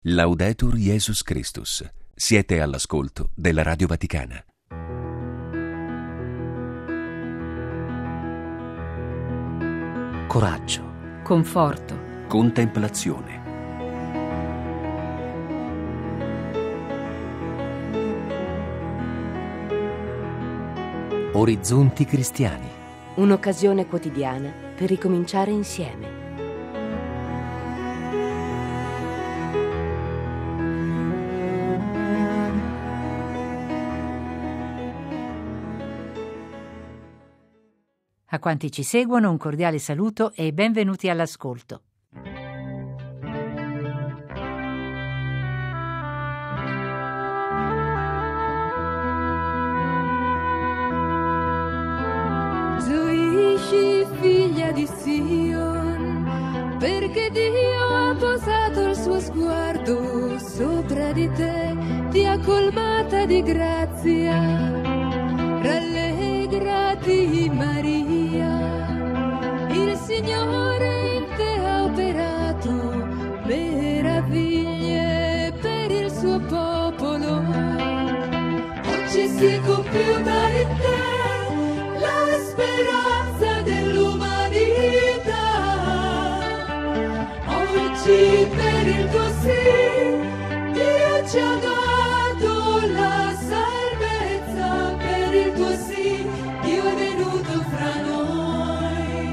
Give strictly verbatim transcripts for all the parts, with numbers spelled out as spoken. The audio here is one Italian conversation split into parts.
Laudetur Jesus Christus. Siete all'ascolto della Radio Vaticana. Coraggio, conforto, contemplazione. Orizzonti cristiani. un'occasione quotidiana per ricominciare insieme. A quanti ci seguono un cordiale saluto e benvenuti all'ascolto. Gioisci, figlia di Sion, perché Dio ha posato il suo sguardo sopra di te, ti ha colmata di grazia. Rallegrati, Maria, il Signore in te ha operato meraviglie per il suo popolo. Oggi si è compiuta in te la speranza dell'umanità. Oggi per il tuo sì Dio ci ha dato la salvezza. Per il tuo sì Dio è venuto fra noi.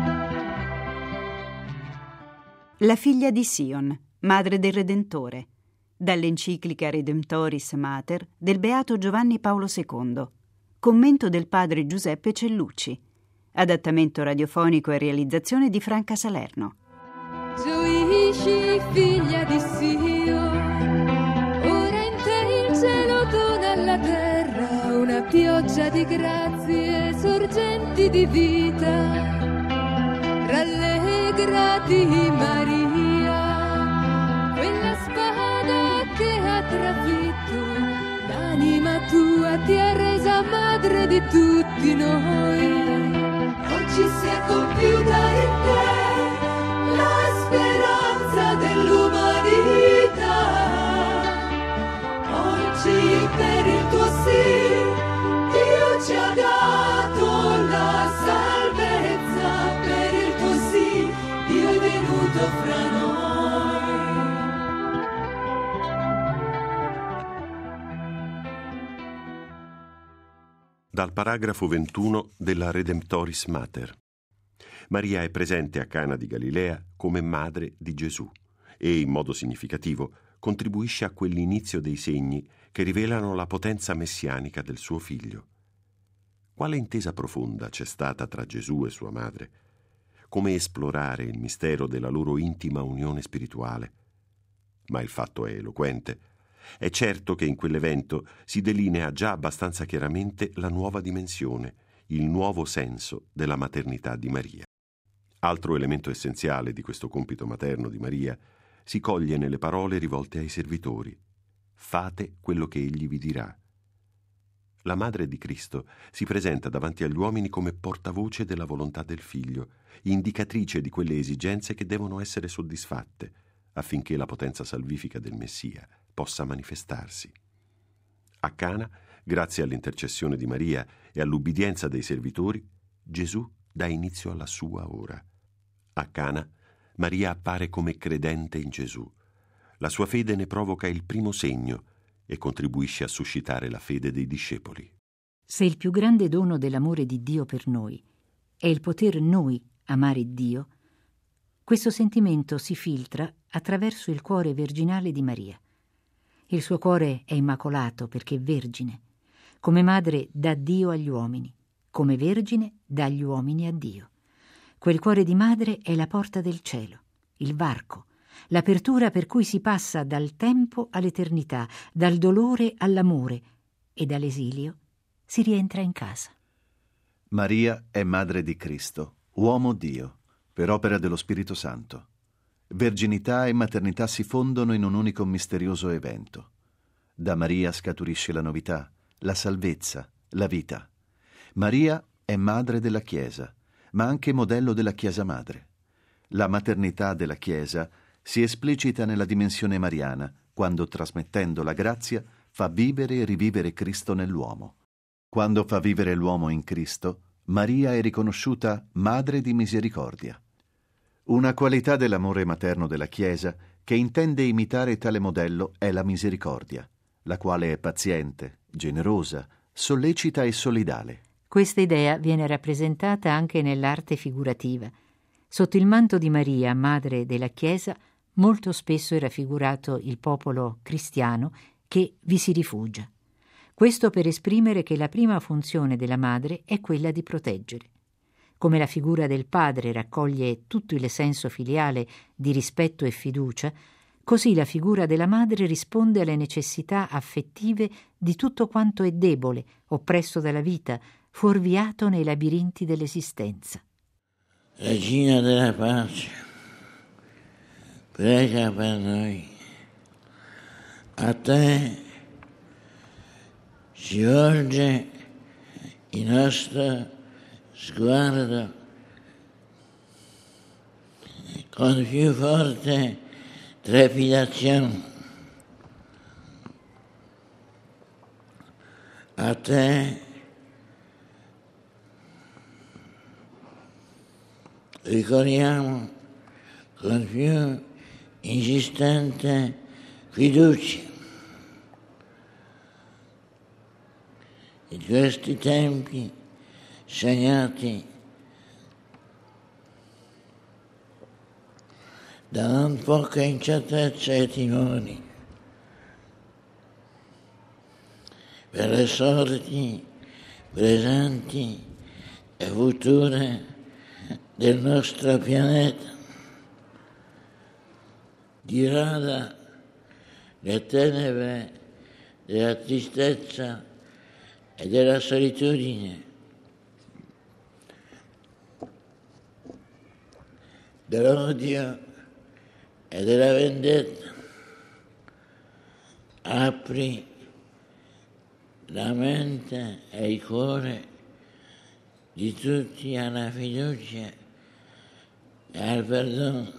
La figlia di Sion, madre del Redentore, dall'enciclica Redemptoris Mater del Beato Giovanni Paolo secondo. Commento del padre Giuseppe Cellucci. Adattamento radiofonico e realizzazione di Franca Salerno. Gioisci, figlia di Sion, ora in te il cielo dona alla terra una pioggia di grazie, sorgenti di vita. Rallegrati, Maria, quella spada che ha trafitto l'anima tua, ti ha resa madre di tutti noi. Oggi si è compiuta in te la speranza dell'umanità. Oggi per il tuo sì Dio ci ha dato la salvezza. Per il tuo sì Dio è venuto fra noi. Dal paragrafo ventuno della Redemptoris Mater. Maria è presente a Cana di Galilea come madre di Gesù e, in modo significativo, contribuisce a quell'inizio dei segni che rivelano la potenza messianica del suo figlio. Quale intesa profonda c'è stata tra Gesù e sua madre? Come esplorare il mistero della loro intima unione spirituale? Ma il fatto è eloquente. È certo che in quell'evento si delinea già abbastanza chiaramente la nuova dimensione, il nuovo senso della maternità di Maria. Altro elemento essenziale di questo compito materno di Maria si coglie nelle parole rivolte ai servitori. Fate quello che egli vi dirà. La madre di Cristo si presenta davanti agli uomini come portavoce della volontà del figlio, indicatrice di quelle esigenze che devono essere soddisfatte affinché la potenza salvifica del Messia possa manifestarsi. A Cana, grazie all'intercessione di Maria e all'ubbidienza dei servitori, Gesù dà inizio alla sua ora. A Cana, Maria appare come credente in Gesù. La sua fede ne provoca il primo segno e contribuisce a suscitare la fede dei discepoli. Se il più grande dono dell'amore di Dio per noi è il poter noi amare Dio, questo sentimento si filtra attraverso il cuore virginale di Maria. Il suo cuore è immacolato perché è vergine. Come madre dà Dio agli uomini, come vergine dà gli uomini a Dio. Quel cuore di madre è la porta del cielo, il varco, l'apertura per cui si passa dal tempo all'eternità, dal dolore all'amore e dall'esilio si rientra in casa. Maria è madre di Cristo, uomo Dio, per opera dello Spirito Santo. Verginità e maternità si fondono in un unico misterioso evento. Da Maria scaturisce la novità, la salvezza, la vita. Maria è madre della Chiesa, ma anche modello della Chiesa madre. La maternità della Chiesa si esplicita nella dimensione mariana, quando trasmettendo la grazia fa vivere e rivivere Cristo nell'uomo. Quando fa vivere l'uomo in Cristo, Maria è riconosciuta Madre di Misericordia. Una qualità dell'amore materno della Chiesa che intende imitare tale modello è la misericordia, la quale è paziente, generosa, sollecita e solidale. Questa idea viene rappresentata anche nell'arte figurativa. Sotto il manto di Maria, madre della Chiesa, molto spesso è raffigurato il popolo cristiano che vi si rifugia. Questo per esprimere che la prima funzione della madre è quella di proteggere. Come la figura del padre raccoglie tutto il senso filiale di rispetto e fiducia, così la figura della madre risponde alle necessità affettive di tutto quanto è debole, oppresso dalla vita, fuorviato nei labirinti dell'esistenza. Regina della pace, prega per noi. A te si volge il nostro sguardo con più forte trepidazione. A te ricorriamo con più insistente fiducia. In questi tempi segnati da non poca incertezza e timori per le sorti presenti e future del nostro pianeta, dirada le tenebre della tristezza e della solitudine, dell'odio e della vendetta. Apri la mente e il cuore di tutti alla fiducia e al perdono.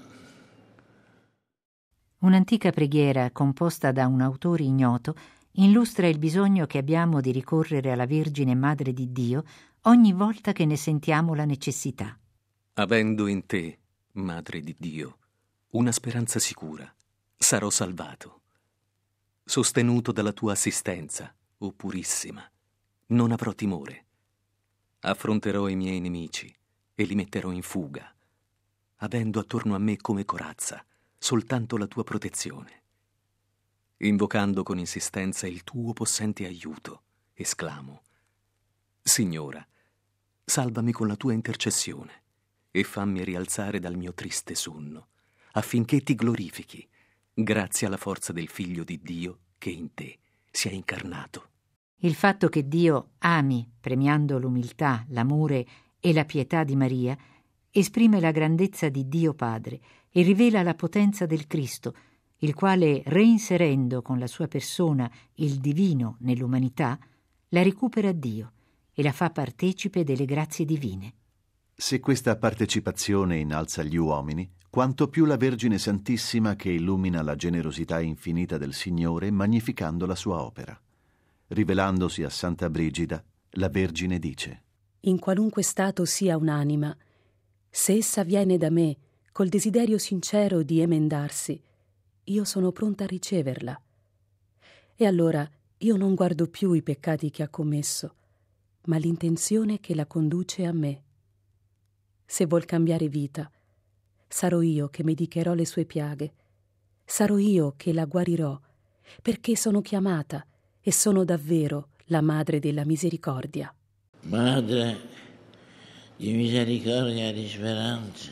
Un'antica preghiera composta da un autore ignoto illustra il bisogno che abbiamo di ricorrere alla Vergine Madre di Dio ogni volta che ne sentiamo la necessità. Avendo in te, Madre di Dio, una speranza sicura, sarò salvato. Sostenuto dalla tua assistenza, o Purissima, non avrò timore. Affronterò i miei nemici e li metterò in fuga, avendo attorno a me come corazza soltanto la tua protezione. Invocando con insistenza il tuo possente aiuto, esclamo: Signora, salvami con la tua intercessione e fammi rialzare dal mio triste sonno, affinché ti glorifichi, grazie alla forza del Figlio di Dio che in te si è incarnato. Il fatto che Dio ami, premiando l'umiltà, l'amore e la pietà di Maria, esprime la grandezza di Dio Padre e rivela la potenza del Cristo, il quale, reinserendo con la sua persona il divino nell'umanità, la recupera a Dio e la fa partecipe delle grazie divine. Se questa partecipazione innalza gli uomini, quanto più la Vergine Santissima che illumina la generosità infinita del Signore magnificando la sua opera. Rivelandosi a Santa Brigida, la Vergine dice: In qualunque stato sia un'anima, se essa viene da me col desiderio sincero di emendarsi, io sono pronta a riceverla. E allora io non guardo più i peccati che ha commesso, ma l'intenzione che la conduce a me. Se vuol cambiare vita, sarò io che medicherò le sue piaghe, sarò io che la guarirò, perché sono chiamata e sono davvero la Madre della Misericordia. Madre di misericordia e di speranza,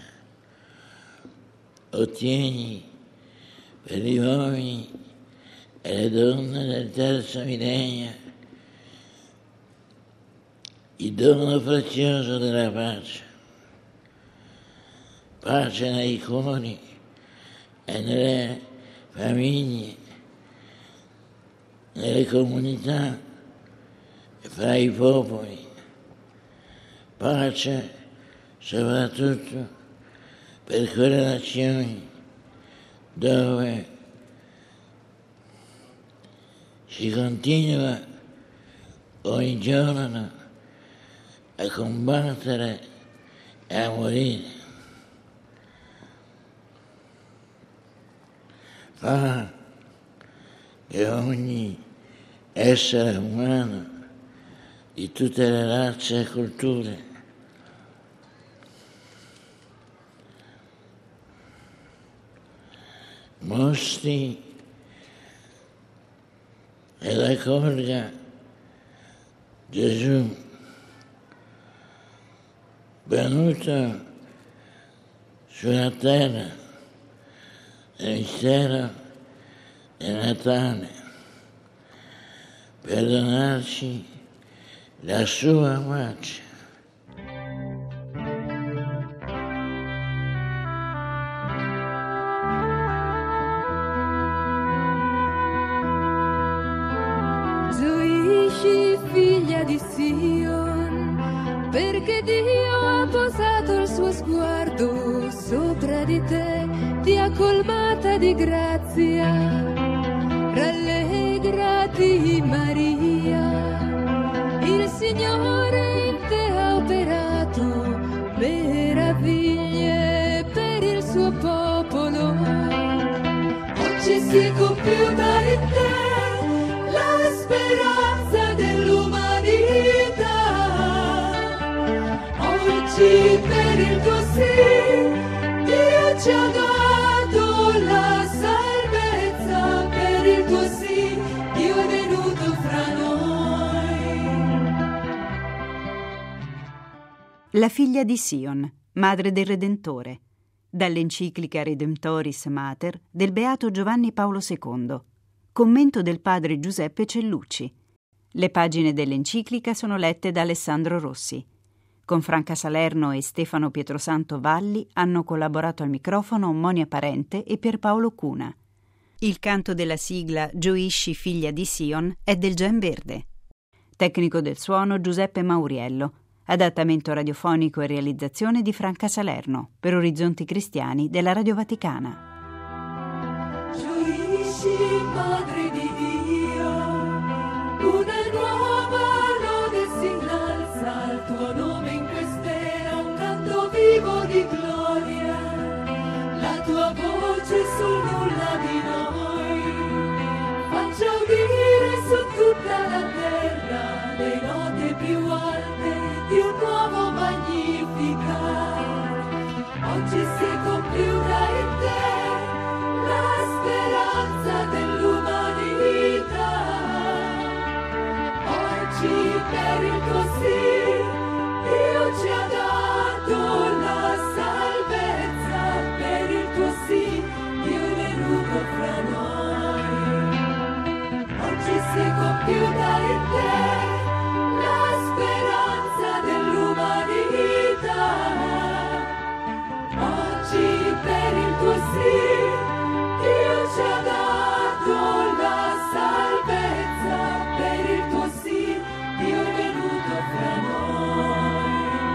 ottieni per gli uomini e le donne del terzo millennio il dono prezioso della pace. Pace nei cuori e nelle famiglie, nelle comunità e fra i popoli. Pace soprattutto per quelle nazioni dove si continua ogni giorno a combattere e a morire. Fa che ogni essere umano di tutte le razze e culture mostri ed accolga Gesù venuto sulla terra nel mistero del Natale per donarci la sua pace. Gioisci, figlia di Sion, perché Dio ha posato il suo sguardo sopra di te, ti ha colmata di grazia. Rallegrati, Maria, il Signore in te ha operato meraviglie per il suo popolo. Oggi si è compiuta in te la speranza dell'umanità. Oggi per il tuo sì Dio ci ha dato la salvezza. Per il tuo sì Dio è venuto fra noi. La figlia di Sion, madre del Redentore, dall'enciclica Redemptoris Mater del Beato Giovanni Paolo secondo. Commento del padre Giuseppe Cellucci. Le pagine dell'enciclica sono lette da Alessandro Rossi. Con Franca Salerno e Stefano Pietrosanto Valli hanno collaborato al microfono Monia Parente e Pierpaolo Cuna. Il canto della sigla Gioisci, figlia di Sion è del Gen Verde. Tecnico del suono Giuseppe Mauriello. Adattamento radiofonico e realizzazione di Franca Salerno per Orizzonti Cristiani della Radio Vaticana. Gioisci, Madre di Dio, una nuova lode si innalza al tuo nome in quest'era, un canto vivo di gloria, la tua voce sul nulla di noi, faccia udire su tutta la terra le note più alte di un nuovo Magnificat. Oggi si è compiuta in te la speranza dell'umanità. Oggi per il tuo sì Dio ci ha dato la salvezza. Per il tuo sì Dio è venuto fra noi. Oggi si è compiuta in te la speranza dell'umanità. Oggi per il tuo sì Dio ci ha dato la salvezza. Per il tuo sì Dio è venuto fra noi.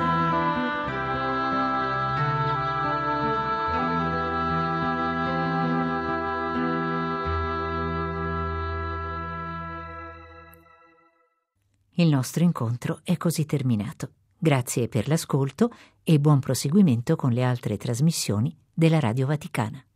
Il nostro incontro è così terminato. Grazie per l'ascolto e buon proseguimento con le altre trasmissioni della Radio Vaticana.